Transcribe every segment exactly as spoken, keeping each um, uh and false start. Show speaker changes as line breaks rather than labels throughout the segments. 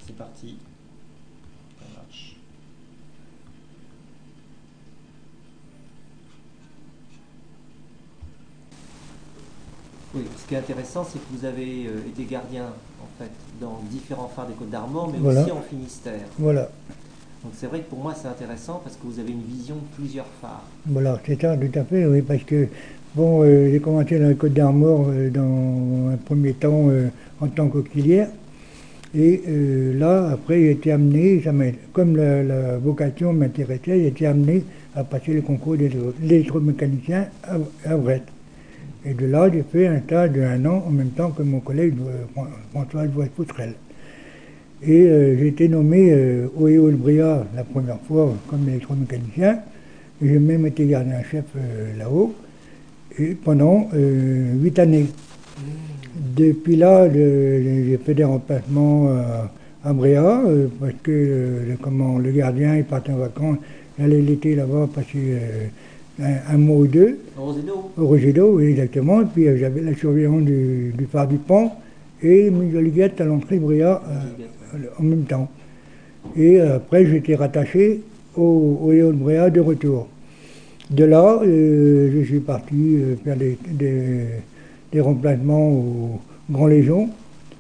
c'est parti. Ça marche. Oui, ce qui est intéressant, c'est que vous avez euh, été gardien, en fait, dans différents phares des Côtes d'Armor, mais
Voilà.
aussi en Finistère.
Voilà,
Donc c'est vrai que pour moi, c'est intéressant parce que vous avez une vision de plusieurs phares.
voilà, c'est ça, tout à fait, oui, parce que, bon, euh, j'ai commencé dans les Côtes d'Armor euh, dans un premier temps euh, en tant qu'auxiliaire, et euh, là, après, j'ai été amené, ça m'a- comme la, la vocation m'intéressait, j'ai été amené à passer le concours d'électro- d'électromécanicien à, à Brest. Et de là, j'ai fait un stage de un an en même temps que mon collègue euh, Fran- François Jouet-Poutrel. Et euh, j'ai été nommé euh, au Héaulbria la première fois comme électromécanicien. Et j'ai même été gardien-chef euh, là-haut et pendant euh, huit années. Depuis là, le- j'ai fait des remplacements euh, à Bréa euh, parce que euh, le, comment, le gardien il partait en vacances. J'allais l'été là-bas passer euh, un, un mois ou deux
Rosédo.
au Roger-d'Eau, oui, exactement. Et puis euh, j'avais la surveillance du, du phare du pont et mise à l'entrée Bréa euh, en même temps. Et euh, après, j'étais rattaché au, au Léon Bréa de retour. De là, euh, je suis parti euh, faire des, des, des remplacements au Grand Légion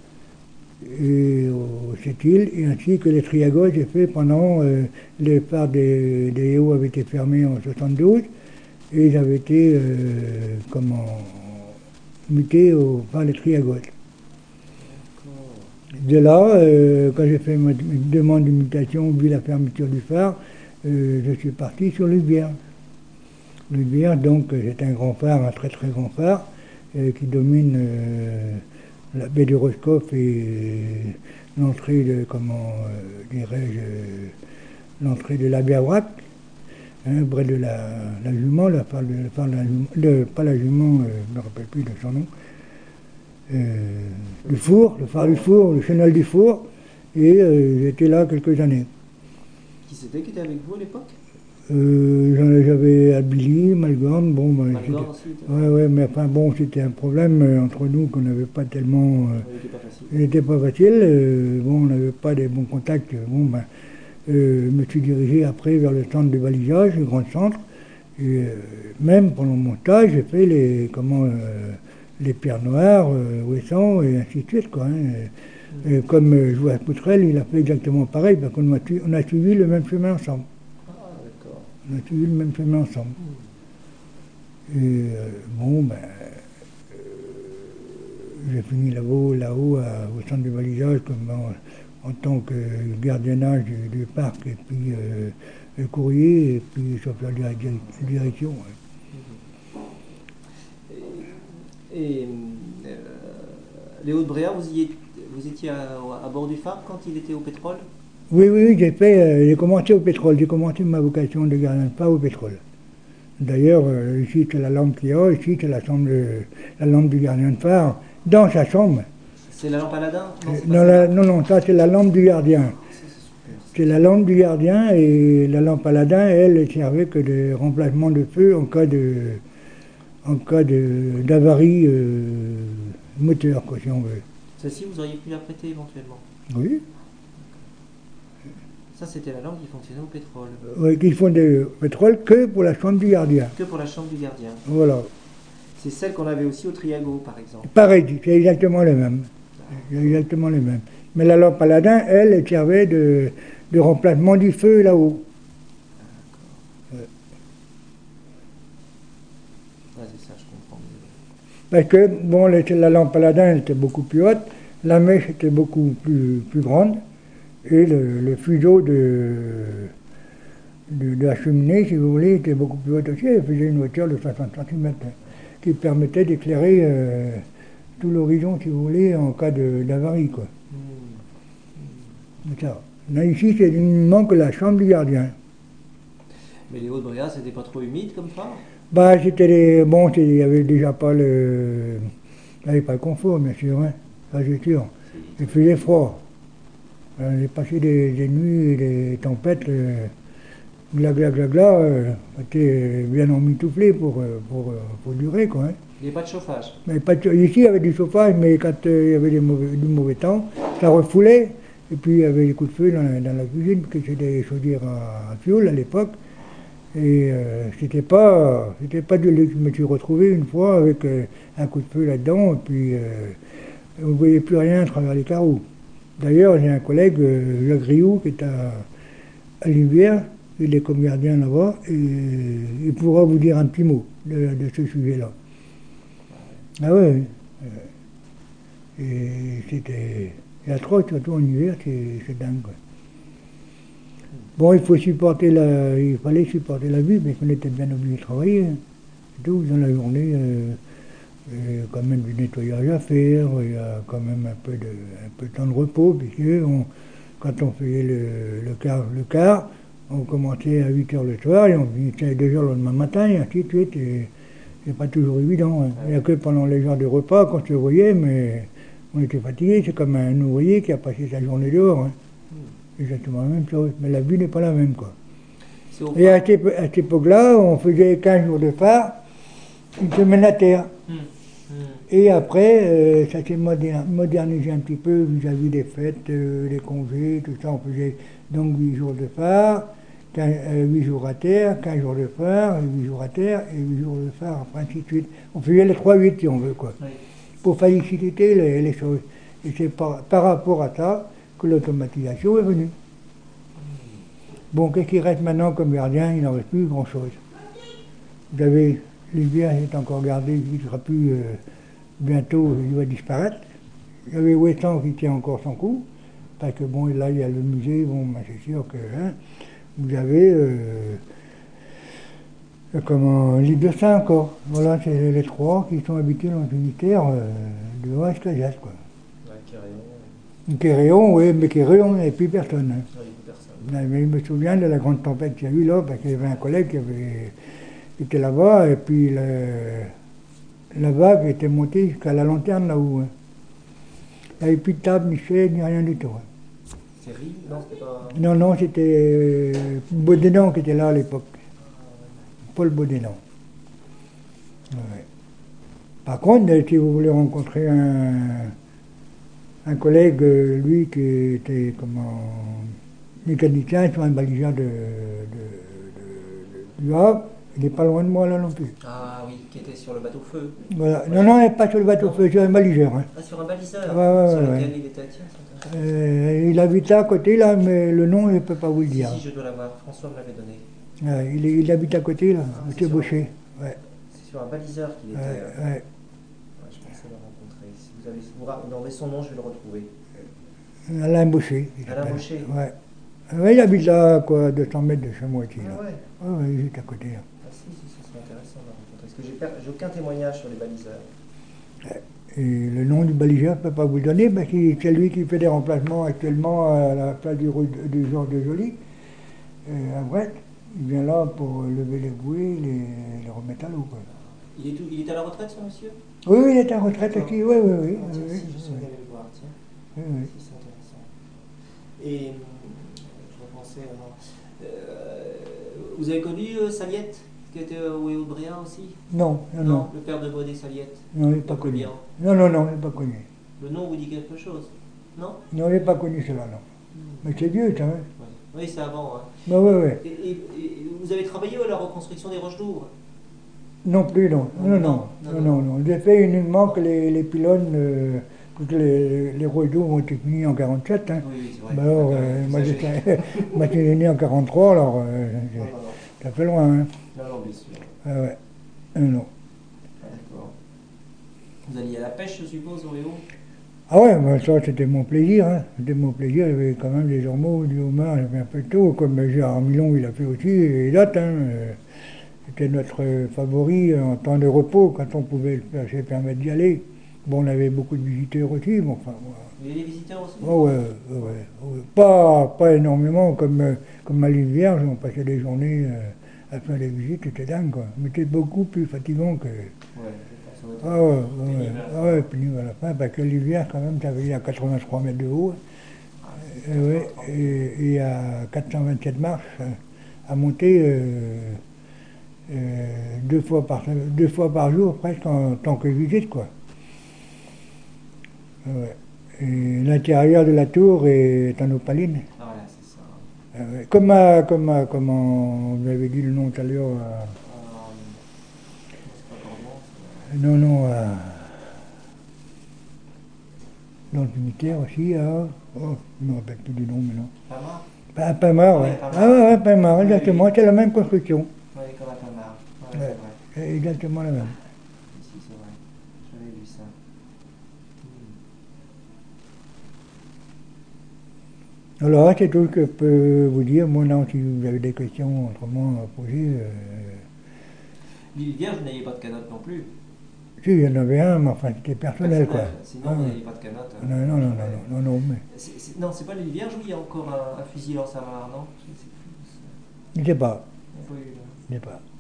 et au Sept-Îles, et ainsi que les triagos, j'ai fait pendant euh, les phares des, des Héaux avaient été fermés en soixante-douze et j'avais été euh, comment, muté au phare des triagos. De là, euh, quand j'ai fait ma demande de mutation, vu la fermeture du phare, euh, je suis parti sur Lubière. Lubière, donc, euh, c'est un grand phare, un très très grand phare, euh, qui domine euh, la baie du Roscoff et l'entrée de, comment euh, dirais-je, euh, l'entrée de la Biawak, hein, près de la, la Jument, la phare de, la phare de la Jument, le, pas la Jument, euh, je ne me rappelle plus de son nom, euh, du four, le phare du four, le chenal du four, et euh, j'étais là quelques années.
Qui c'était qui était avec vous à l'époque?
Euh, J'avais Abili, Malgorn, bon, ben,
Malgorn aussi était-
ouais, ouais, mais enfin bon, c'était un problème euh, entre nous qu'on n'avait pas tellement, euh,
Il n'était pas facile.
il n'était pas facile, euh, bon, on n'avait pas des bons contacts, euh, bon, ben, euh, je me suis dirigé après vers le centre de balisage, le grand centre, et euh, même pendant mon stage, j'ai fait les, comment, euh, les pierres noires, euh, Ouessant, et ainsi de suite, quoi, hein. Et comme euh, Jouet Poutrel, il a fait exactement pareil, parce qu'on a, tu- on a suivi le même chemin ensemble.
Ah, d'accord.
On a suivi le même chemin ensemble. Et euh, bon, ben, euh, j'ai fini là-haut, là-haut, à- au centre de balisage, comme en, en tant que gardiennage du, du parc, et puis euh, le courrier, et puis chauffeur de la dir- direction. Ouais.
Et, et, euh, les Hauts-de-Bréa, vous, y êtes- vous étiez à, à bord du phare quand il était au pétrole?
Oui, oui, oui, j'ai fait, euh, j'ai commencé au pétrole, j'ai commencé ma vocation de gardien de phare au pétrole. D'ailleurs, euh, ici c'est la lampe qu'il y a, ici c'est la, chambre de- la lampe du gardien de phare, dans sa chambre.
C'est la lampe Aladin? Non, c'est pas
Non, la-
celle-là.
non, non, ça c'est la lampe du gardien.
Ça, c'est super.
C'est la lampe du gardien et la lampe Aladin, elle, elle servait que de remplacement de feu en cas de, en cas de d'avarie euh, moteur, quoi, si on veut.
Celle-ci, vous auriez pu la prêter éventuellement.
Oui.
Ça, c'était la lampe qui fonctionnait au pétrole.
Oui, qu'ils font du pétrole que pour la chambre du gardien.
Que pour la chambre du gardien.
Voilà.
C'est celle qu'on avait aussi au Triago, par exemple.
Pareil, c'est exactement le même. C'est exactement le même. Mais la lampe Aladin, elle, elle servait de, de remplacement du feu là-haut.
Ouais, c'est ça, je comprends mieux.
Parce que, bon, la, la lampe Aladin, elle était beaucoup plus haute, la mèche était beaucoup plus, plus grande, et le, le fuseau de, de, de la cheminée, si vous voulez, était beaucoup plus haut aussi. Elle faisait une hauteur de soixante centimètres, qui permettait d'éclairer euh, tout l'horizon, si vous voulez, en cas de- d'avarie, quoi. C'est ça. Là, ici, c'est uniquement que la chambre du gardien.
Mais les Hauts-de-Bréa, c'était pas trop humide comme phare?
Bah, c'était les... Bon, c'est- il n'y avait déjà pas le... Il n'y avait pas le confort, bien sûr, hein. Ça, c'est sûr. Il faisait froid. Euh, J'ai passé des, des nuits et des tempêtes, euh, gla gla gla gla, euh, était bien emmitouflé pour, euh, pour, euh, pour durer, quoi, hein.
Il n'y avait pas de chauffage.
Mais pas de- ici, il y avait du chauffage, mais quand euh, il y avait des mauvais- du mauvais temps, ça refoulait, Et puis il y avait les coups de feu dans la, dans la cuisine, parce que c'était des chaudières à, à fioul à l'époque. Et euh, c'était pas, c'était pas de luxe. Je me suis retrouvé une fois avec euh, un coup de feu là-dedans, et puis euh, vous ne voyez plus rien à travers les carreaux. D'ailleurs, j'ai un collègue, euh, Jacques Rioux, qui est à, à Livière, il est comme gardien là-bas, et il pourra vous dire un petit mot de, de ce sujet-là. Ah ouais, oui. Et c'était. Et à trois, surtout en hiver, c'est c'est dingue, quoi. Bon, il faut supporter la. Il fallait supporter la vie, mais qu'on était bien obligé de travailler, hein. C'est tout, dans la journée, euh, il y a quand même du nettoyage à faire, il y a quand même un peu de, un peu de temps de repos, puisque on, quand on faisait le, le quart, le quart, on commençait à huit heures le soir et on finissait à deux heures le lendemain matin, et ainsi de suite. Et c'est pas toujours évident, hein. Il n'y a que pendant les heures de repas qu'on se voyait, mais on était fatigué. C'est comme un ouvrier qui a passé sa journée dehors, hein. C'est exactement la même chose. Mais la vie n'est pas la même, quoi. Et à cette, à cette époque-là, on faisait quinze jours de phare, une semaine à terre. Mmh. Mmh. Et après, euh, ça s'est modernisé un petit peu vis-à-vis des fêtes, euh, des congés, tout ça. On faisait donc huit jours de phare, huit jours à terre, quinze jours de phare, huit jours à terre et huit jours de phare, ainsi de suite. On faisait les trois huit si on veut, quoi. Oui. Pour faciliter les, les choses. Et c'est par, par rapport à ça que l'automatisation est venue. Bon, qu'est-ce qui reste maintenant comme gardien? Il n'en reste plus grand-chose. Vous avez, l'hiver est encore gardé, il ne sera plus, euh, bientôt, il va disparaître. Il y avait Weston qui tient encore son coup, parce que bon, là, il y a le musée, bon, ben, c'est sûr que, hein, vous avez, euh, comment, l'île de Saint encore. Voilà, c'est les trois qui sont habités dans une unitaire euh, de Haut Escalias, quoi. Quéréon, oui, mais Quéréon, il n'y avait plus personne, hein. Oui, plus personne. Mais je me souviens de la grande tempête qu'il y a eu là, parce qu'il y avait un collègue qui, avait, qui était là-bas, et puis le, la vague était montée jusqu'à la lanterne là-haut, hein. Il n'y avait plus de table, ni chaise, ni rien du tout, hein.
C'est Rive? Non, c'était pas...
Non, non, c'était euh, Baudénan qui était là à l'époque. Paul Baudénan. Ouais. Par contre, si vous voulez rencontrer un... un collègue, lui, qui était comment, mécanicien sur un baliseur de, de, de, de, du Havre, il n'est pas loin de moi là non plus.
Ah oui, qui était sur le bateau-feu.
Voilà. Ouais. Non, non, il n'est pas sur le bateau-feu, sur un baliseur, hein.
Ah, sur un baliseur?
Ouais, ouais,
sur
ouais,
lequel
ouais.
il était, tiens,
euh, il habitait à côté là, mais le nom, je ne peux pas vous le dire.
Si, si, je dois l'avoir, François me l'avait donné.
Ouais, il, il habite à côté là,
ah,
M. Baucher.
Un... Ouais. C'est sur un baliseur qu'il était.
Ouais,
euh...
ouais.
Ouais, je pensais le rencontrer. Si vous avez, vous avez son nom, je vais le retrouver.
Alain Baucher.
Alain Baucher.
Ouais. Ouais, il habite là, quoi, deux cents mètres de chez moi ici.
Ah,
là.
ouais.
Ouais, ouais, il est à côté. Là.
Ah si, si, si, c'est intéressant de le rencontrer. Parce que j'ai, per... j'ai aucun témoignage sur les baliseurs.
Ouais. Et le nom du baliseur, je ne peux pas vous le donner, parce que c'est lui qui fait des remplacements actuellement à la place du, du Georges de Joly, euh, à Brest. Il vient là pour lever les bouées, les, les remettre à l'eau. Quoi.
Il est, tout, il est à la retraite, ce monsieur?
Oui, oui, il est à la retraite aussi, oui, oui, oui.
Ah, tiens,
oui,
si, je suis
oui.
allé le voir, tiens.
Oui, oui.
Si, c'est intéressant. Et je repensais à... Euh, vous avez connu euh, Saliette, qui était au Haut-de-Bréa aussi?
Non, non, non,
non. Le père de Baudet Saliette?
Non, il n'est pas connu. Non, non, non, il n'est pas connu.
Le nom vous dit quelque chose? Non?
Non, il n'est pas connu cela, non. Hmm. Mais c'est vieux, ça, hein.
Oui, c'est avant. Hein.
Bah, oui, oui.
Et, et, et vous avez travaillé à la reconstruction des Roches d'Ouvre?
Non plus, non. Non, non, non. non, non, non. J'ai fait uniquement que les, les pylônes, euh, que les, les Roches d'Ouvre ont été finis en quarante-sept. Hein.
Oui, oui, c'est vrai.
Bah alors, euh, moi j'étais né en quarante-trois, alors euh, non, non, non. Ça fait loin. Hein.
Non, non, bien sûr.
Ah ouais. Non, non.
Ah, d'accord. Vous alliez à la pêche, je suppose, au Héo?
Ah ouais, bah ça c'était mon plaisir, hein. C'était mon plaisir, il y avait quand même des ormeaux, du homard, j'avais un peu de tout, comme Gérard Milon il a fait aussi, et d'autres, hein. C'était notre favori en temps de repos, quand on pouvait le faire, se permettre d'y aller. Bon, on avait beaucoup de visiteurs aussi, bon, enfin... Voilà.
Il y avait des visiteurs aussi?
Oh, ouais, ouais, ouais. Pas, pas énormément, comme, comme à l'île Vierge, on passait des journées euh, à faire des visites, c'était dingue, quoi. Mais c'était beaucoup plus fatigant que...
Ouais.
Ah ouais, ouais, ah ouais, pénible à la fin, parce que l'hiver, quand même, ça veut à quatre-vingt-trois mètres de haut, et, ouais, et, et à quatre cent vingt-sept marches, à monter euh, euh, deux, fois par, deux fois par jour, presque, en tant que visite, quoi. Ouais. Et l'intérieur de la tour est en opaline.
Ah, voilà, c'est ça.
Euh, comme, à, comme, à, comment vous avez dit le nom tout à l'heure.
Euh, c'est pas Cordon, c'est.
Non, non, à, dans le cimetière aussi. À, oh, je ne me rappelle plus du nom maintenant.
Pamar.
À Pamar,
Ah,
ouais.
oui, Pamar.
Ah ouais, ouais, Pamar,
Oui,
exactement.
oui.
C'est la même construction.
Oui, comme à Pamar. Ouais,
Ouais,
c'est vrai.
c'est exactement la même.
Ici, c'est vrai. J'avais vu ça. Hmm.
Alors, c'est tout ce que je peux vous dire. Moi, non, si vous avez des questions autrement à poser. Euh,
L'île Vierge, vous n'aviez pas de canotte non plus.
si, il y en avait un, mais enfin, c'était personnel, quoi.
Personnel. Sinon,
Ah,
vous
ouais.
n'aviez pas de canotte.
Non, non, non, non,
Ouais.
non, non, non, mais
C'est- c'est- non, c'est pas l'île Vierge où il y a encore un, un fusil en Samar, non? Je ne sais plus.
je ne sais pas,
Il n'y a pas eu, là.
je ne sais pas.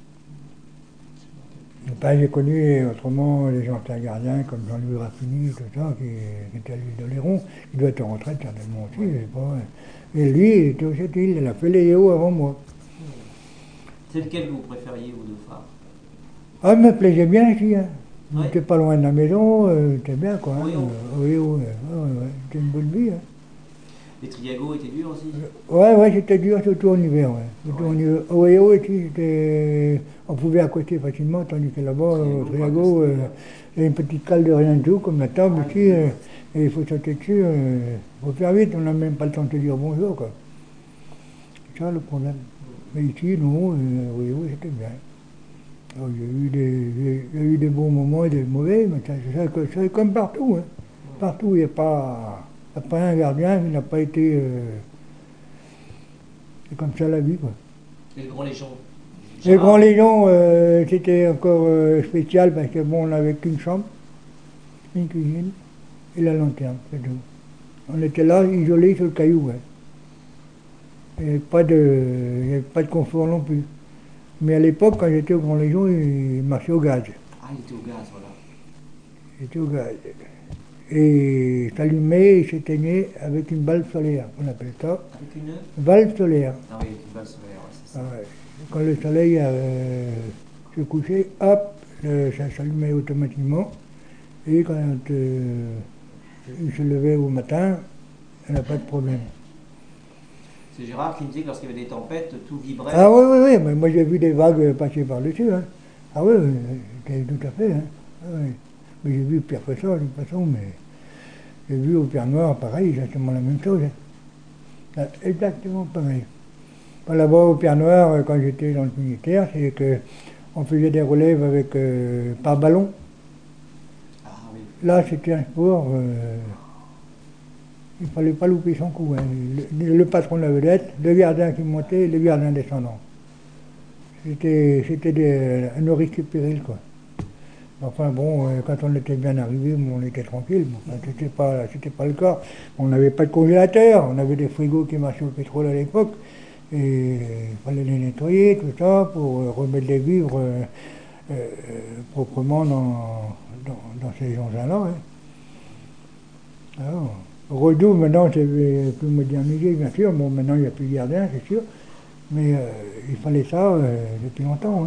Je me rappelle plus.
Enfin, j'ai connu autrement les anciens gardiens comme Jean-Louis Raffini, tout ça, qui, qui était à l'île d'Oléron. Il doit être en retraite certainement aussi, je sais pas. Ouais. Et lui, il était au cette île, il a fait les Yéhos avant moi.
Hmm. C'est lequel que vous préfériez, vous deux phares?
Ah, il me plaisait bien ici, hein. Il
Ouais.
n'était pas loin de la maison, euh, c'était bien, quoi. Hein.
Oui, oh.
Euh, oui, oui, ouais, ouais, ouais. C'était une bonne vie, hein.
Les Triago étaient durs aussi?
Ouais, ouais, c'était dur, surtout en hiver, ouais. Surtout
Ouais.
en hiver. Au Héo, ici, c'était... on pouvait accoster facilement, tandis que là-bas, au
Triago,
Triago,
pas
euh,
cassé,
il y a une petite cale de rien du tout, comme la table
Ah,
ici,
oui.
euh, et il faut sauter dessus, il euh, faut faire vite, on n'a même pas le temps de te dire bonjour, quoi. C'est ça le problème. Mais ici, non, euh, oui, oui, c'était bien. Alors, il y a eu des, il y a eu des bons moments et des mauvais, mais ça, c'est ça que- c'est comme partout, hein. Partout, il n'y a pas, il n'y a pas un gardien qui n'a pas été... euh, c'est comme ça la vie, quoi.
Et le Grand Légion?
Les Grands Légions, euh, c'était encore euh, spécial parce que bon, on n'avait qu'une chambre, une cuisine et la lanterne, c'est tout. On était là, isolés sur le caillou, ouais. Il n'y avait pas de, il y avait pas de confort non plus. Mais à l'époque, quand j'étais au Grand Légion, il marchait au gaz.
Ah, il était au gaz, voilà.
Il était au gaz. Et il s'allumait et s'éteignait avec une valve solaire, on appelle ça.
Avec une.
Valve solaire.
Ah oui, avec une balle solaire, ouais, c'est ça.
Ah ouais. Quand le soleil euh, se couchait, hop, le- ça s'allumait automatiquement. Et quand euh, il se levait au matin, il n'y a pas de problème.
C'est Gérard qui me disait que lorsqu'il y avait des tempêtes, tout vibrait.
Ah oui, oui, oui, mais moi j'ai vu des vagues passer par-dessus. Hein. Ah oui, oui, c'était tout à fait. Hein. Ah, oui. Mais j'ai vu pire que ça, de toute façon, mais j'ai vu au Pierre Noir, pareil, exactement la même chose. Hein. Ah, exactement pareil. Enfin, là-bas, au Pierre Noir, euh, quand j'étais dans le militaire, c'est que on faisait des relèves avec euh, par ballon.
Ah oui.
Là, c'était un sport, euh, il ne fallait pas louper son coup. Hein. Le, le patron de la vedette, le gardien qui montait et le gardien descendant. C'était, c'était des, un risque et péril, quoi. Enfin bon, euh, quand on était bien arrivé, on était tranquille. Bon, enfin, c'était pas, c'était pas le cas. On n'avait pas de congélateur, on avait des frigos qui marchaient au pétrole à l'époque. Et il fallait les nettoyer, tout ça, pour euh, remettre les vivres euh, euh, proprement dans, dans, dans ces engins-là. Hein. Alors, Redoux, maintenant, c'est plus modernisé, bien sûr. Bon, maintenant, il n'y a plus de gardien, c'est sûr. Mais euh, il fallait ça euh, depuis longtemps. Hein.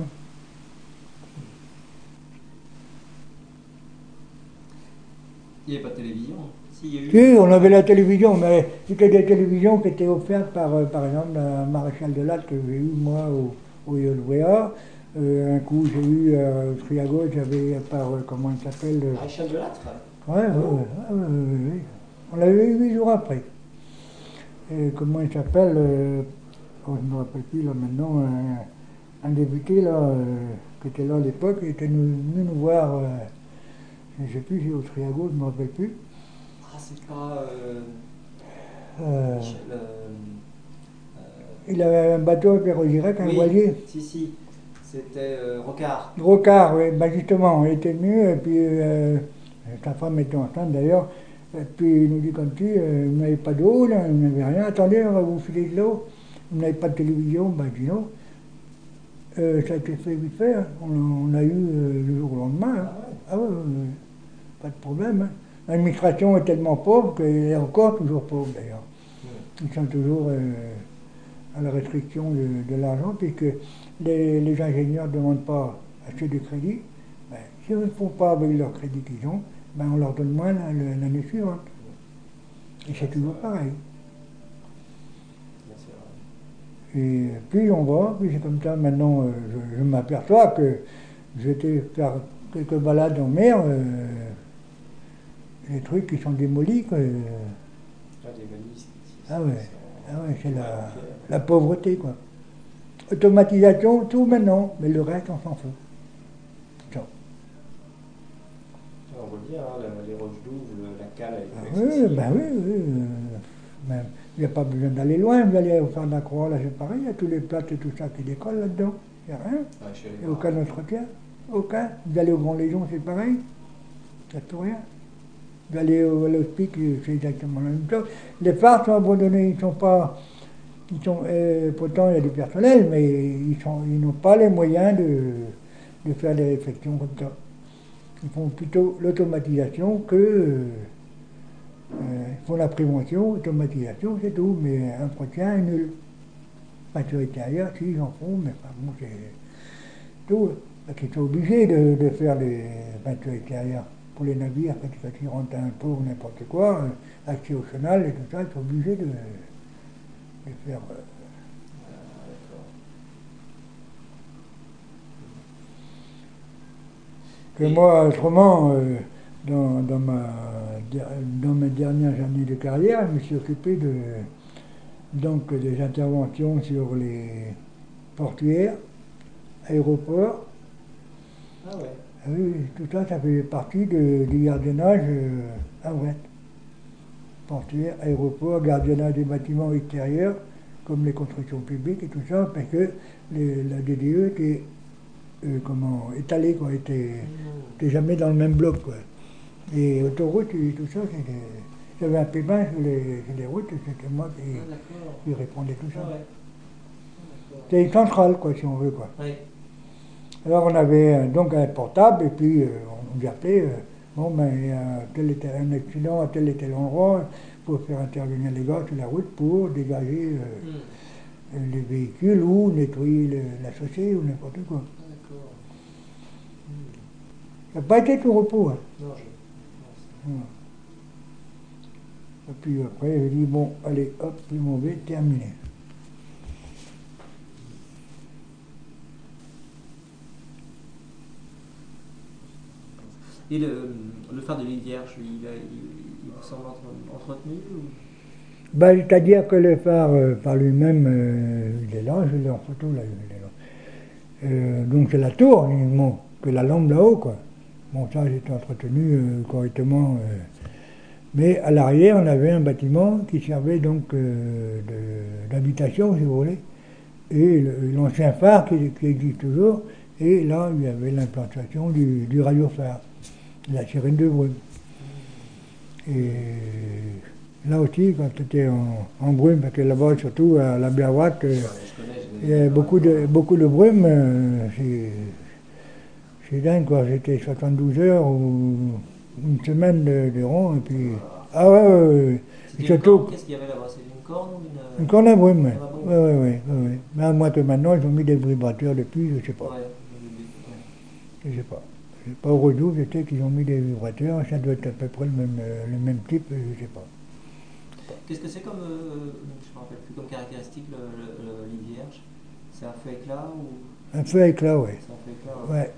Il n'y avait pas de télévision. Si, il y a eu.
Si, on avait la télévision, mais c'était des télévisions qui étaient offertes par, euh, par exemple, la maréchal de Latte que j'ai eu, moi, au, au Yolwea. Euh, un coup, j'ai eu euh, au Triago, j'avais par, euh, comment il s'appelle euh,
Maréchal de Lattre.
Ouais, ouais, ouais, ouais, ouais, ouais, ouais. On l'avait eu huit jours après. Et comment il s'appelle euh, oh, je ne me rappelle plus là maintenant, un, un député là, euh, qui était là à l'époque, il était venu nous, nous voir, euh, je ne sais plus, au Triago, je ne me rappelle plus.
Ah, c'est pas. Euh,
Euh,
Michel, euh, euh,
il avait un bateau à Perros-Guirec, un
oui,
voilier.
si, si. C'était euh, Rocard.
Rocard, oui, ben justement, il était venu, et puis euh, sa femme était enceinte d'ailleurs, et puis il nous dit comme si, euh, vous n'avez pas d'eau, là, vous n'avez rien, attendez, on va vous filer de l'eau, vous n'avez pas de télévision, ben je dis non. Euh, ça a été fait vite fait, hein. on, on a eu euh, le jour au lendemain. Hein. Ah ouais, ouais, ouais, pas de problème. Hein. L'administration est tellement pauvre qu'elle est encore toujours pauvre d'ailleurs. Ils sont toujours euh, à la restriction de, de l'argent, puisque les, les ingénieurs ne demandent pas assez de crédit. Ben, si ils ne font pas avec leur crédit qu'ils ont, ben, on leur donne moins l'année suivante. Et c'est toujours pareil.
Bien sûr.
Et plus on va, plus c'est comme ça. Maintenant, euh, je, je m'aperçois que j'étais faire quelques balades en mer, euh, les trucs qui sont démolis. Quoi.
Ah, des valises qui,
Ah
qui
ouais,
sont
ah ouais c'est
tout
la,
en pierre.
la pauvreté, quoi. Automatisation, tout maintenant, mais le reste, on s'en fout. Ciao.
On voit bien, hein, la- les roches douves, le- la cale, elle est
Ah
plus
oui,
accessible.
ben oui, oui. euh, même, il n'y a pas besoin d'aller loin, vous allez au Phare de la Croix, là c'est pareil, il y a tous les plates et tout ça qui décollent là-dedans. Il n'y a rien.
Ouais, je suis allé
Il n'y a
voir.
aucun entretien. Aucun. Vous allez au Grand Légion, c'est pareil. Il n'y a tout rien. Vous allez au- à l'hospice, c'est exactement la même chose. Les phares sont abandonnés, ils sont pas. Ils sont, euh, pourtant, il y a du personnel, mais ils sont, ils n'ont pas les moyens de, de faire des réflexions comme ça. Ils font plutôt l'automatisation que. Euh, euh, ils font la prévention, automatisation, c'est tout, mais entretien est nul. Peinture intérieure, si, ils en font, mais enfin, bon, c'est tout. Parce qu'ils sont obligés de, de faire les peintures intérieures pour les navires, quand, quand ils rentrent un port ou n'importe quoi, euh, accès au chenal et tout ça, ils sont obligés de, de faire. Euh,
Ah, d'accord.
que
Et-
moi, autrement, euh, dans, dans, ma, dans mes dernières années de carrière, je me suis occupé de, donc, des interventions sur les portuaires, aéroports.
Ah ouais.
Ah oui, oui, tout ça, ça fait partie de- du gardiennage euh, à Brest. Portuaires, aéroports, gardiennage des bâtiments extérieurs, comme les constructions publiques et tout ça, parce que les- la D D E était euh, comment, étalée, quoi, était,
Mmh.
était jamais dans le même bloc, quoi. Et autoroutes et tout ça, c'était. J'avais un pépin sur les, sur les routes, c'était moi qui,
Ah, d'accord.
qui répondais tout ça.
Ah ouais. Ah, d'accord.
C'était une centrale, quoi, si on veut, quoi.
Oui.
Alors on avait euh, donc un portable, et puis euh, on nous appelait, euh, bon ben, il y a tel et tel, un accident à tel et tel endroit, il faut faire intervenir les gars sur la route pour dégager euh,
Mmh.
les véhicules ou nettoyer le- la chaussée ou n'importe quoi.
Ah, d'accord. Mmh.
Ça n'a pas été tout repos, hein.
Non, je.
Voilà. Et puis après, j'ai dit, bon, allez, hop, je m'en vais, terminé.
Et le, le phare de l'île Vierge, lui, il, a- il, il vous semble entre- entretenu ou...
Ben, c'est-à-dire que le phare euh, par lui-même, euh, il est là, je l'ai en photo là, il est là. Euh, donc c'est la tour, uniquement, que la lampe là-haut, quoi. Bon, ça, j'étais entretenu euh, correctement. euh. Mais à l'arrière, on avait un bâtiment qui servait donc euh, de- d'habitation, si vous voulez. Et le- l'ancien phare qui, qui existe toujours. Et là, il y avait l'implantation du, du radiophare, la sirène de brume. Et là aussi, quand c'était en, en brume, parce que là-bas, surtout à la Blavoite, euh,
Ouais, je connais, je
il y avait beaucoup de, beaucoup de brume. euh, c'est, c'est dingue, quoi. C'était soixante-douze heures ou une semaine de, de rang. Et puis, ah ouais, ouais, ouais.
C'était
Et
une
surtout,
corne, qu'est-ce qu'il y avait là-bas? C'était une corne ou une...
une corne à brume, ouais.
Ah, bon.
Ouais, ouais, ouais, ouais, ouais. Mais à moins que maintenant, ils ont mis des vibrateurs depuis, je sais pas.
Ouais, ouais.
Je sais pas. Je sais pas au Redoux, je sais qu'ils ont mis des vibrateurs, ça doit être à peu près le même, euh, le même type, je sais pas.
Qu'est-ce que c'est comme, euh, je me rappelle plus, comme caractéristique le, le, le lit vierge? C'est un feu éclat ou
Un feu à éclat, ouais.
c'est un feu éclat? hein.
Ouais.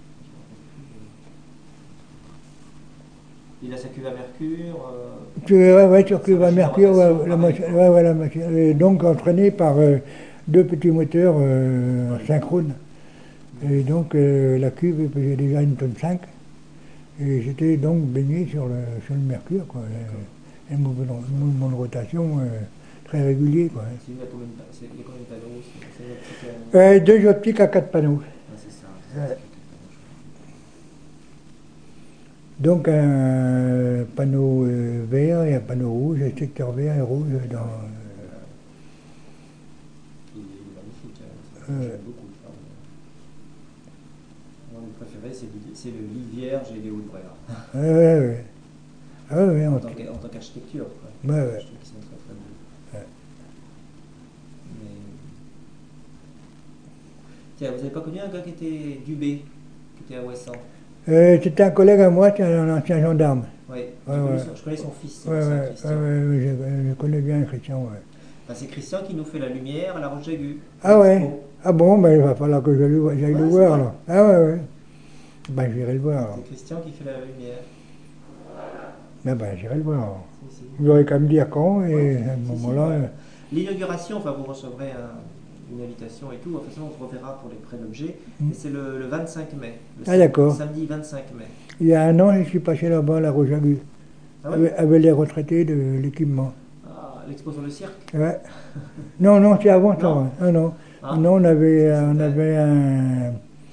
Il a sa cuve à mercure. euh,
Tu- Ouais, ouais, sur cuve à
machine de
mercure,
rotation,
ouais, la
pareil,
machine,
quoi.
ouais, ouais, la machine. Et donc entraîné par euh, deux petits moteurs euh, synchrones. Et donc euh, la cuve pesait déjà une tonne cinq. Et j'étais donc baigné sur le, sur le mercure, quoi. Un mouvement, mouvement de rotation euh, très régulier, quoi.
C'est il y a combien de, pa- c'est- il y a combien de panneaux? C'est c'est une optique, euh,
Euh, deux optiques à quatre panneaux.
ah, c'est ça.
Ouais.
c'est ça.
Donc un panneau euh, vert et un panneau rouge, un secteur vert et rouge dans. euh,
Il est magnifique. hein, ça,
Ouais.
J'aime beaucoup le phare. Moi, mon préféré, c'est le- c'est le lit vierge et les hauts de Brera.
ouais, ouais, ouais. Ah ouais, ouais,
En
on-
tant qu'a- en tant qu'architecture. quoi.
Ouais, ouais.
Je trouve qu'ils sont très très beaux.
Ouais.
Mais... Tiens, vous n'avez pas connu un gars qui était Dubé, qui était à Ouessant?
Euh, c'était un collègue à moi, c'est un ancien gendarme.
Ouais. Oui,
Ouais,
j'ai connu
ouais.
son- je connais son fils, c'est
Ouais,
pour ça,
ouais,
Christian.
ouais, ouais, je, je connais bien Christian, ouais.
Enfin, c'est Christian qui nous fait la lumière à la Roche Jagu, à
Ah ouais?
l'expo.
Ah bon, ben il va falloir que je le- j'aille le
Ouais, c'est
voir,
vrai.
là. Ah ouais, ouais. Ben j'irai le voir, alors.
C'est Christian qui fait la lumière.
Ben, ben j'irai le voir, alors.
Si, si.
Vous aurez qu'à me dire quand, et
Ouais,
à ce
si, si,
moment-là...
voilà.
euh,
L'inauguration, enfin, vous recevrez un- une invitation et tout. De toute façon, on se reverra pour les prêts d'objets.
Hmm.
Et c'est le, le vingt-cinq mai. Le
Ah
sam-
d'accord.
Samedi vingt-cinq mai.
Il y a un an, je suis passé là-bas à la Rojagu,
Ah ouais?
avec, avec les retraités de l'équipement.
Ah, l'expo sur le cirque?
Ouais. Non, non, c'est avant ça.
Non?
Ouais. Ah non.
Ah,
Non, on avait,
ça,
on
c'était-
avait un,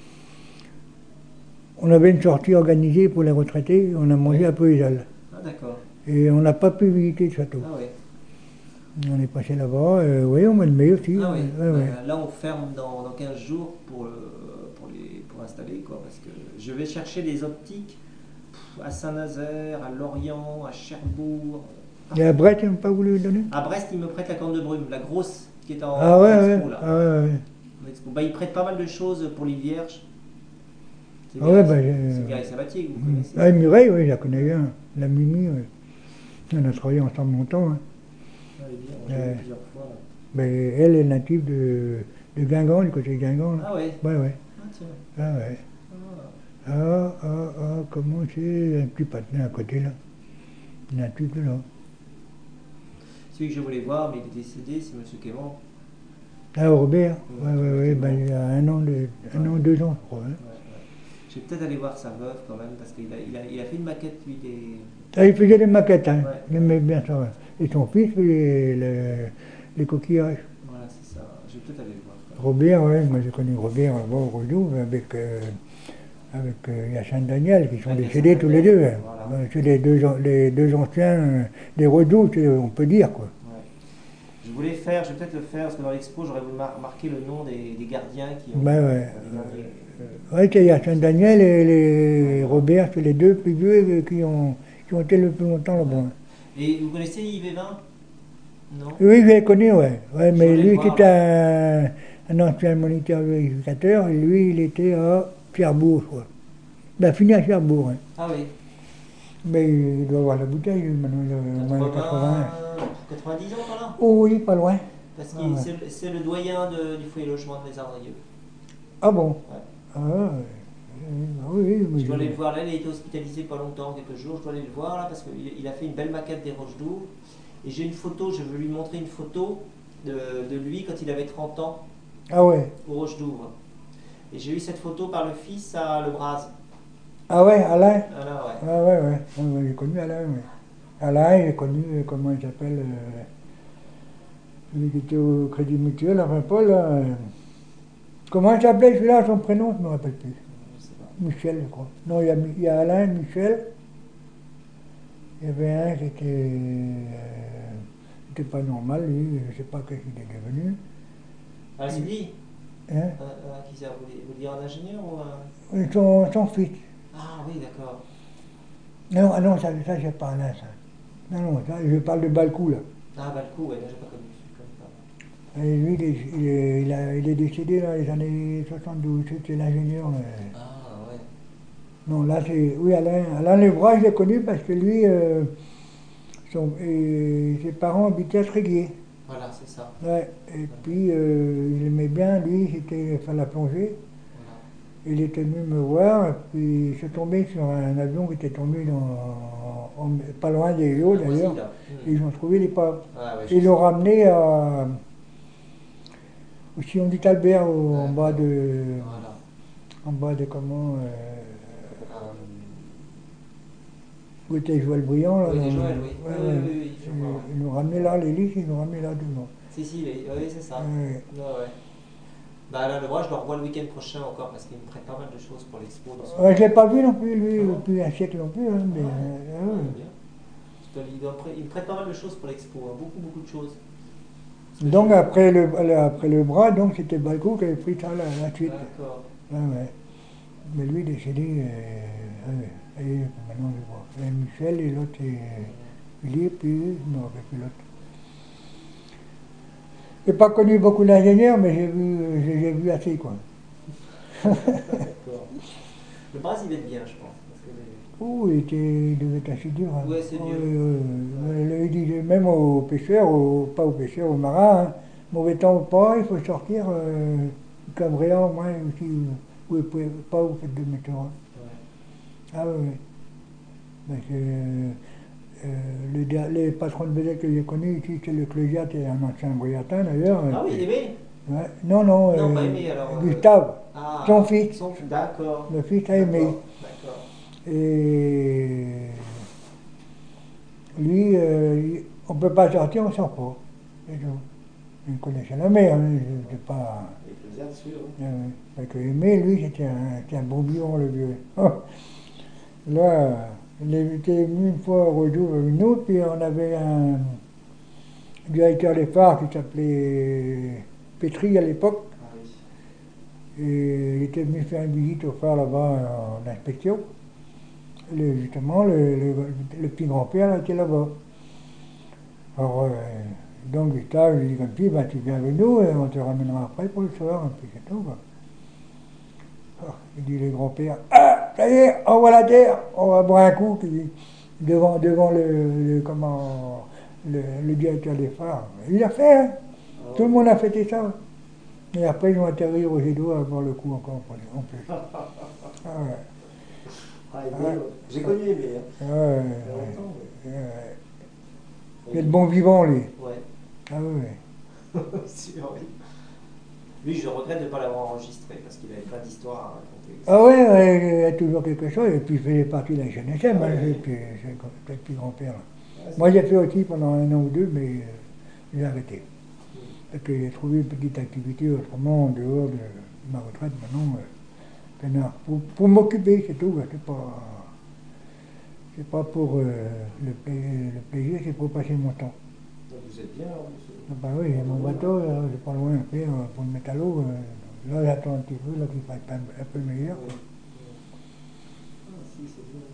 on avait une sortie organisée pour les retraités. On a mangé
Oui.
à Poézal.
Ah, d'accord.
Et on n'a pas pu visiter le château.
Ah ouais.
On est passé là-bas. Euh, oui, au mois de mai aussi.
Ah oui.
Ouais, ouais.
Bah, là, on ferme dans, dans quinze jours pour, le- pour, les, pour installer, quoi. Parce que je vais chercher des optiques pff, à Saint-Nazaire, à Lorient, à Cherbourg.
Et à Brest, ils n'ont pas voulu le donner?
À Brest, ils me prêtent la corne de brume, la grosse qui est en,
Ah
en
ouais,
expo,
ouais.
là.
Ah ouais, ouais.
En expo. Bah, ils prêtent pas mal de choses pour l'île Vierge. C'est
Ah ouais,
Mireille-
bah, j'ai-
c'est Mireille Sabatier, que vous
Mm.
connaissez.
Ah, Mireille, oui, je la connais bien. La Mimi, oui. On a travaillé ensemble longtemps. Hein.
Ah, elle est bien, on l'a
Ouais.
vu plusieurs fois. Là.
Mais elle est native de, de Guingamp, du côté de Guingamp. Là.
Ah ouais.
Ouais, ouais.
Ah tiens.
Ah ouais.
Ah.
Ah, ah, ah, comment c'est un petit patin à côté là. Il y a un truc là.
Celui que je voulais voir, mais il est décédé, c'est Monsieur Quément.
Ah, Robert.
Mm.
Ouais, ouais, ouais. Ben, il y a un an, de, un an, deux ans, je crois. Hein.
Ouais, ouais. Je vais peut-être aller voir sa veuve quand même, parce qu'il a, il a, il a fait une maquette, lui, des.
Ah, il faisait des maquettes, hein.
Ouais.
Il aimait bien ça. Ouais. Et son fils faisait les, les coquillages.
Voilà, c'est ça. Je vais peut-être aller le voir. Quand
Robert, ouais, moi j'ai connu Robert là-bas au Redouve avec, euh, avec euh, Yacine Daniel, qui sont
Avec
décédés
Yacine
tous les
Daniel,
deux. Hein.
voilà.
Euh, C'est les deux, an- les deux anciens euh, des Redouves, c'est- on peut dire quoi.
même. Ouais. Je voulais faire, je vais peut-être le faire, parce que dans l'expo, j'aurais voulu mar- marquer le nom des, des gardiens qui ont.
Ben ouais.
des gardiens.
Ouais, c'est Yacine Daniel et les Robert, c'est les deux plus vieux euh, qui ont, qui ont été le plus longtemps là-bas.
Et vous connaissez Yves Evin? Non?
Oui, je l'ai connu, ouais. Ouais, mais
voulais
lui,
le voir,
c'était un, un ancien moniteur vérificateur, et lui, il était à Cherbourg, je crois. Il a fini à Cherbourg, hein.
Ah oui.
Mais il doit avoir la bouteille, lui, maintenant, il a au moins quatre-vingts.
quatre-vingts, quatre-vingt-dix ans par là?
Oh oui, pas loin.
Parce
Ah
que
ouais.
c'est le- c'est le doyen de- du foyer logement de Les Ardrieux.
Ah bon?
Ouais.
Ah, euh, oui, oui. mais
Je dois
je-
aller le voir là, il a été hospitalisé pas longtemps, quelques jours, je dois aller le voir là parce qu'il il a fait une belle maquette des Roches d'Ouvre. Et j'ai une photo, je veux lui montrer une photo de, de lui quand il avait trente ans
Ah ouais.
aux Roches d'Ouvre. Et j'ai eu cette photo par le fils à Le Braz.
Ah ouais, Alain?
Ah là, ouais.
Ah ouais, ouais. Ouais, ouais, j'ai connu Alain, oui. Alain, j'ai connu, euh, comment il s'appelle, euh, celui qui était au Crédit Mutuel, enfin Paul, là, euh, comment il s'appelait celui-là, son prénom, je ne me rappelle plus.
Je sais pas.
Michel, je crois. Non, il y a, Mi- il y a Alain, Michel. Il y avait un qui était, euh, qui était pas normal, lui, je ne sais pas qu'est-ce qu'il est devenu.
Ah, c'est lui
Hein?
Euh, euh, Qui ça, vous voulez, vous voulez dire un ingénieur ou un...
Oui, Son, son fils.
Ah oui, d'accord.
Non, ah non, ça, ça c'est pas Alain, ça. Non, non, ça, je parle de Balcou, là.
Ah, Balcou, ouais, là, j'ai pas connu. Je connais pas.
Et lui, il est, il est- il a- il est décédé dans les années soixante-douze, c'était l'ingénieur. euh.
Ah, ouais.
Non, là, c'est. Oui, Alain, Alain Lebras, je l'ai connu parce que lui, euh, son- et ses parents habitaient à Tréguier.
Voilà, c'est ça.
Ouais. Et puis, euh, il aimait bien, lui, c'était faire la plongée.
Voilà.
Il était venu me voir, et puis il s'est tombé sur un avion qui était tombé dans, en- pas loin des Hauts,
Ah,
d'ailleurs.
voici, là.
Et
Hmm.
ils ont trouvé l'épave.
Ah, ouais, je
Ils
sais.
l'ont ramené à. Au Sillon du Talbert, au- en bas de.
Voilà.
En bas de comment. Euh,
Euh,
où était Joël Briand, là.
Oui,
dans-
Joël, oui.
Ouais,
Oui,
ouais.
oui, oui, je
Ils-
vois, ouais.
Ils l'ont ramené là, l'hélice, ils l'ont ramené là devant.
Si, si, oui, oui, c'est ça.
Ouais.
Ouais, ouais. Bah, Alain Lebras, je le revois le week-end prochain encore parce qu'il me prête pas mal de choses pour l'expo. dans son-
Ouais, je ne l'ai pas vu non plus, lui,
Ah bon
depuis un siècle non plus. Hein, mais,
Ouais.
euh,
Ouais,
ouais.
bien. Je dois- il, doit prê- il me prête pas mal de choses pour l'expo, hein, beaucoup, beaucoup de choses. Parce que
Donc
je-
après le, le- après le bras, donc c'était Balco qui avait pris ça la, la suite.
D'accord.
Ouais, ouais. Mais lui décédé, euh, ouais. Et maintenant je vois. Et Michel et l'autre c'est Philippe, puis je me rappelle plus l'autre. J'ai pas connu beaucoup d'ingénieurs, mais j'ai vu, j'ai j'ai vu assez quoi.
D'accord. Le Bras, il va être bien, je pense. Parce que les-
Oh, il, était, il devait être assez dur. Hein.
Ouais, c'est
Oh,
dur.
euh,
Ouais.
euh, il disait même aux pêcheurs, aux- pas aux pêcheurs, aux marins, hein, mauvais temps ou pas, il faut sortir. Euh, comme Bréant, moi aussi, vous ne pouvez pas vous faites de météo. Hein.
Ouais.
Ah oui, oui. Parce que euh, le, der- les patrons de vedette que j'ai connus ici, c'est le Clégiat et un ancien Briatin d'ailleurs. Et
Ah oui,
puis,
Aimé?
ouais. Non, non,
Non, pas
euh,
Aimé alors. euh,
Gustave, son
Ah,
fils,
son... d'accord.
le fils a aimé.
D'accord, d'accord.
Et lui, euh, on ne peut pas sortir, on ne sort pas. C'est tout. Il connaissait la mer, hein, je n'étais pas.
Les plaisirs dessus, oui.
Euh, parce que Aimé, lui, c'était un, c'était un bon vivant, le vieux. Là, il était venu une fois au Redoux avec nous, puis on avait un directeur des phares qui s'appelait Pétri à l'époque.
Ah oui.
Et il était venu faire une visite au phare là-bas en inspection. Le- justement, le, le, le petit grand-père était là-bas. Alors, euh, donc Gustave, je lui dis comme puis, ben, tu viens avec nous et on te ramènera après pour le soir, et puis c'est tout. Quoi. Alors, il dit le grand-père, ah, ça y est, on voit la terre, on va boire un coup, puis, devant, devant le, le, comment, le, le directeur des phares. Il a fait, hein.
Ah
Tout le
oui.
monde a fêté ça. Et après, ils ont atterri au Jet d'eau à voir le coup encore en plus. Ah ouais.
Ah, Aimé, ouais. J'ai connu Aimé, hein.
Ouais, ouais,
Il y a longtemps,
ouais, ouais.
mais...
Il est de bon vivant, lui.
Ouais.
Ah ouais.
Sûr, oui. Lui, je regrette de ne pas l'avoir enregistré parce qu'il avait plein d'histoires à raconter aussi.
Ah ouais, ouais, il y a toujours quelque chose. Et puis, il faisait partie de la G N S M,
Ah
hein,
ouais.
et puis, c'est le c'est le petit grand-père. Là.
Ouais,
Moi,
c'est-
j'ai fait aussi pendant un an ou deux, mais euh, j'ai arrêté.
Mm.
Parce que j'ai trouvé une petite activité autrement, en dehors de ma retraite, maintenant. Euh, peinard. pour pour m'occuper, c'est tout. C'est pas, c'est pas pour euh, le, pla- le plaisir, c'est pour passer mon temps.
Donc vous êtes bien, hein, monsieur.
Ah bah oui, j'ai mon bateau, là, c'est pas loin à faire euh, pour le mettre à l'eau. euh, Là, j'attends un petit peu, là, qu'il fasse un, un peu meilleur.
Oui.
Quoi.
Ah, si, c'est bien.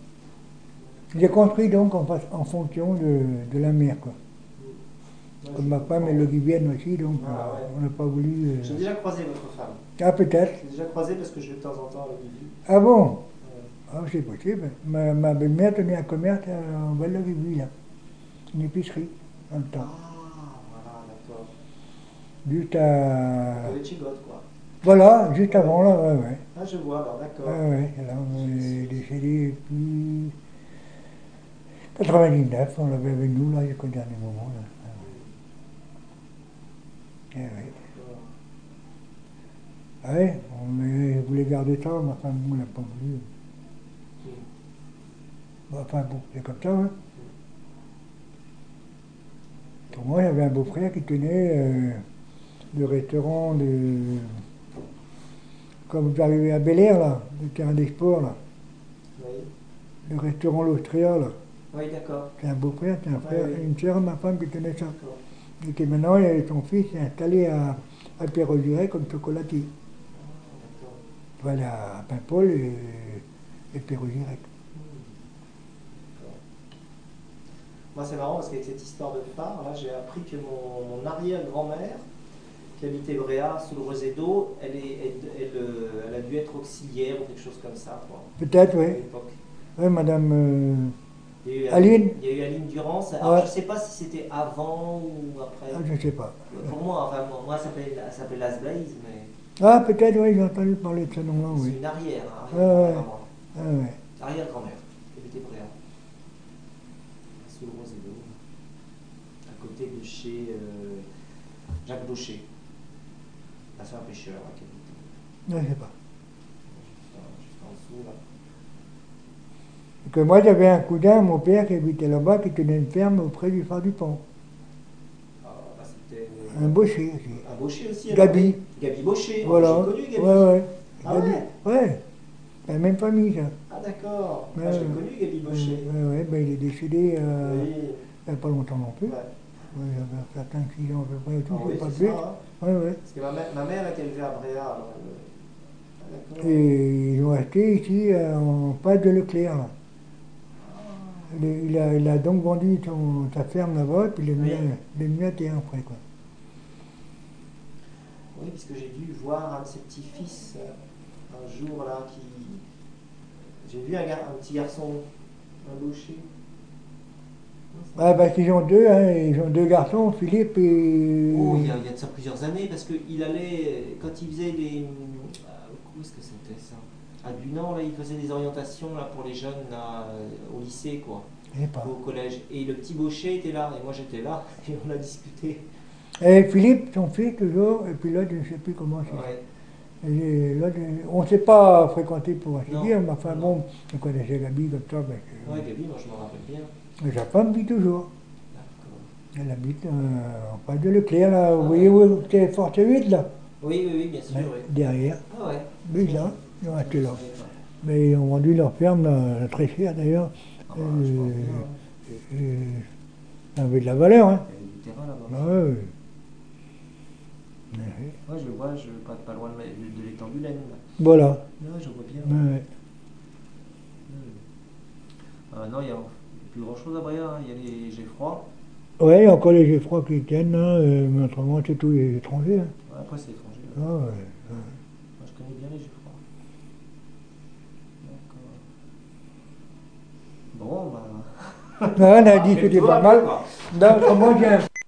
J'ai construit donc en, fa- en fonction de, de la mer, quoi.
Ouais,
Comme
je
ma femme
comprends.
est logivienne aussi, donc
Ah,
euh,
ouais.
on n'a pas voulu. euh,
J'ai déjà croisé votre femme.
Ah, peut-être.
J'ai déjà croisé parce que je vais de temps en temps à l'Olivier.
Ah bon?
Ouais.
Ah, c'est possible. Ma, ma belle-mère tenait un commerce euh, en Val-de-Rivue, là. Une épicerie, en même
Ah,
temps.
voilà, d'accord.
Juste
À
à.
côté de Chigotte, quoi.
Voilà, juste
Ouais.
avant, là, ouais, ouais.
Ah, je vois, alors, d'accord.
Ouais, ouais, là, on
Je
est
suis-
décédé depuis quatre-vingt-dix-neuf, on l'avait avec nous, là, jusqu'au dernier moment, là. Ah, ouais. Eh ouais.
D'accord.
Ah ouais, on est- voulait garder ça, ma femme, on n'a pas voulu.
Mm.
Bon, enfin bon, c'est comme ça, hein. Pour moi, il y avait un beau-frère qui tenait euh, le restaurant de. Quand vous arrivez à Bel Air, là, le terrain des sports, là,
Oui.
le restaurant L'Austria, là,
Oui, d'accord.
c'est un beau-frère, c'est un frère,
Ouais, oui.
une sœur de ma femme qui tenait ça.
D'accord.
Et que maintenant, il y a son fils qui est installé à, à Perros-Guirec comme chocolatier.
Ah, d'accord.
Voilà, à Paimpol et, et Perros-Guirec.
D'accord. Moi, c'est marrant parce qu'avec cette histoire de phare, là, j'ai appris que mon, mon arrière-grand-mère, qui habitait Bréa, sous le Roseto, elle, est, elle, elle, euh, elle a dû être auxiliaire ou quelque chose comme ça, quoi,
Peut-être,
à
oui.
l'époque.
Oui, madame. euh,
Il y a eu
Aline.
Il y a eu Aline Durance. Alors,
Ouais.
je ne sais pas si c'était avant ou après.
Ah, je ne sais pas.
Pour moi, enfin, moi, ça s'appelait elle s'appelait Las Blaze, mais
Ah, peut-être, oui, j'ai entendu parler de ce nom-là,
c'est
oui.
une arrière, hein,
Ouais,
arrière-grand-mère
ouais.
à moi.
Ah, ouais.
Arrière-grand-mère, qui habitait Bréa, sous le Roseto, à côté de chez euh, Jacques Baucher. Ah, c'est un pêcheur là, qui habitait
Je ne sais pas.
juste en, juste en dessous là.
Que moi, j'avais un cousin, mon père, qui habitait là-bas, qui tenait une ferme auprès du phare du pont.
Ah, bah, c'était
Un baucher aussi.
un Baucher aussi.
Gabi.
alors, oui. Gabi Baucher.
Voilà.
J'ai connu Gabi.
Ouais, ouais.
Ah
Gabi.
ouais.
Ouais. C'est la même famille, ça.
Ah d'accord.
Ouais,
Ah, j'ai
ouais.
connu Gabi Baucher.
Ouais, ouais, ben, il est décédé euh,
Oui.
il n'y a pas longtemps non plus.
Ouais.
Ouais, il avait fait cinq six ans à peu près, et tout,
Ah
c'est
oui,
pas
c'est
plus.
ça. Hein.
Ouais, ouais.
Parce que ma mère, ma mère est élevée à Bréa. Alors elle... Ah d'accord.
Et ils ont acheté ici euh, en face de Leclerc, là. Il, est- il a, il a donc vendu son- sa ferme là-bas, puis il est mis,
Oui.
à- il est mis à terre après, quoi.
Oui, puisque j'ai dû voir un de ses petits-fils euh, un jour là qui, J'ai vu un, gar- un petit garçon, un gaucher.
Ah, parce qu'ils ont deux, hein, ils ont deux garçons, Philippe et.
Oh, il y, a, il y a de ça plusieurs années, parce qu'il allait, quand il faisait les. euh, Où est-ce que c'était ça? À Bunan, là, il faisait des orientations là, pour les jeunes là, euh, au lycée, quoi,
Je sais pas.
au collège. Et le petit Baucher était là, et moi j'étais là, et on a discuté.
Et Philippe, son fils, toujours, et puis l'autre, je ne sais plus comment c'est.
Ouais.
Et l'autre, on ne s'est pas fréquenté pour ainsi
Non,
dire, mais enfin
non.
bon, on connaissait Gabi comme ça. Ben,
Ouais, Gabi, moi je m'en rappelle bien.
euh, sa femme vit toujours.
D'accord.
Elle habite euh, en face de Leclerc, là. Vous
Ah
voyez
ouais.
où c'est Force huit, là?
Oui, oui, oui, bien sûr,
Ouais,
oui.
derrière.
Ah ouais.
Mais
Tiens,
là, ils ont
je
acheté
ne
là.
savais pas.
Mais ils ont vendu leur ferme, là, très cher d'ailleurs.
Ah bah, je vois
Euh,
bien, hein.
euh, ça avait de la valeur, hein.
Il y a du terrain là-bas.
Ah ouais, ouais. Ouais.
Ouais, je le vois, je pas, pas loin de, ma- de l'étang du Laine, là.
Voilà.
Ouais, je vois bien.
Ouais, ouais.
Hmm. Ah, non, il n'y a plus grand chose à Bréa, hein. Il y a les Geffroy.
Ouais, il y a encore les Geffroy qui tiennent, hein, euh, mais autrement, c'est tous les étrangers, hein.
Ouais, après, c'est étranger.
Ah
Ouais.
ouais.
Moi, je connais bien les Geffroy. D'accord. Bon, bah.
Ouais, on a
Ah,
dit
fait
que
le
c'était
tour
pas
un peu,
mal.
quoi.
Non, autrement, j'ai un